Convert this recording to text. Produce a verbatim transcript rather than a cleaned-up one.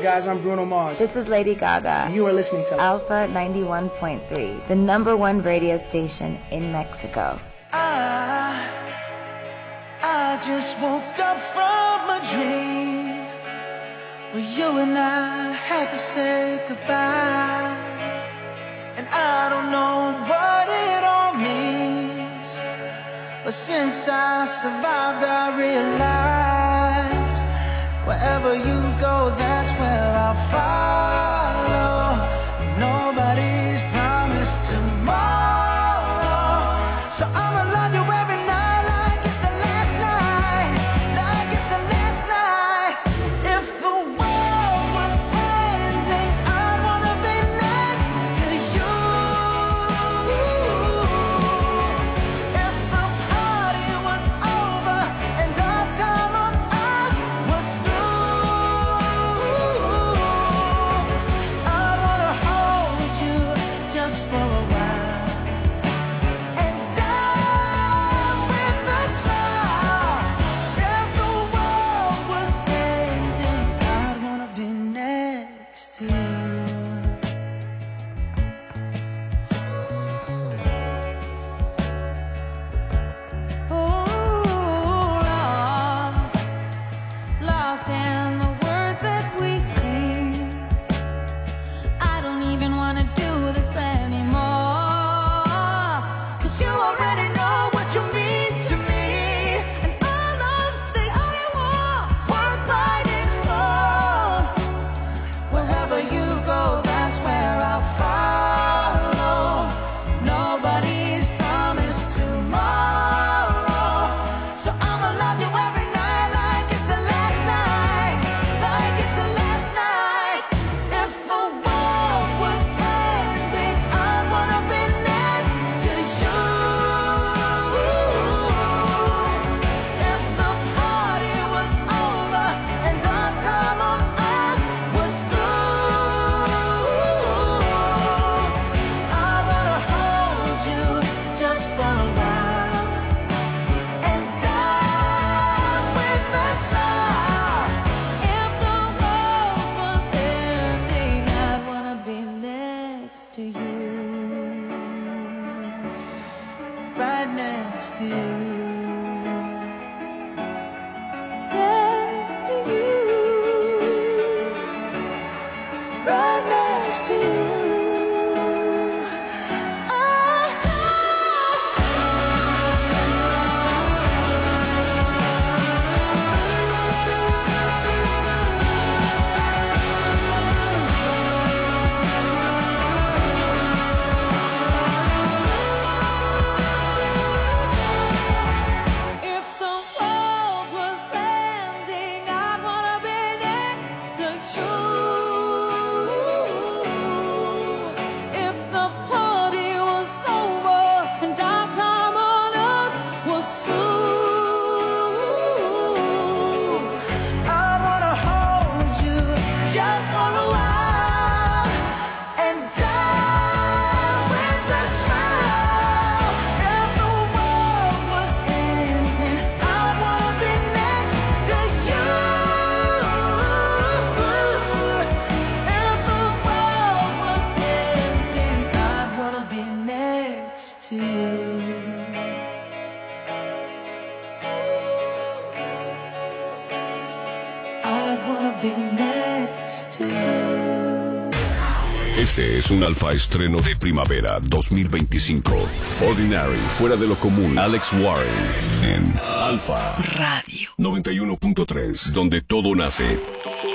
up, guys? I'm Bruno Mars. This is Lady Gaga. You are listening to Alpha ninety-one point three, the number one radio station in Mexico. I, I just woke up from a dream where you and I had to say goodbye. And I don't know what it all means, but since I survived I realized wherever you go, that's where I'll follow. Nobody's promised tomorrow, so I'ma love you every night like it's the last night, like it's the last night. If the world was ending, I'd wanna be next to you. If the party was over and our time on earth was through, I'd wanna hold you just for a while and dance with the stars. If the world was ending, I'd wanna be next to you. Oh, lost, lost in the words that we sing. I don't even wanna do this anymore, 'cause you already know what you mean to me, and all of the other war worth fighting for. Wherever you go, that's where I'll follow. Nobody's promised tomorrow, so I'ma love you every night like it's the last night, like it's the last night. If the world was ending, I'd wanna be next to you. If the party was over and our time on earth was through, I'd wanna hold you just for a while and dance with the stars. If the world was ending, I'd wanna be next to you, right next to you, next to you, right next to you. If the world was ending, I'd wanna be next to you. If the party was over and our time on earth was through, I wanna hold you just for a while and dance with the stars. If the world was ending, I'd wanna be next to you. If the world was ending, I'd wanna be next to you. I'd wanna be next to you. Este es un alfa estreno de primavera dos mil veinticinco. Ordinary, fuera de lo común. Alex Warren en Alfa Radio noventa y uno punto tres, donde todo nace.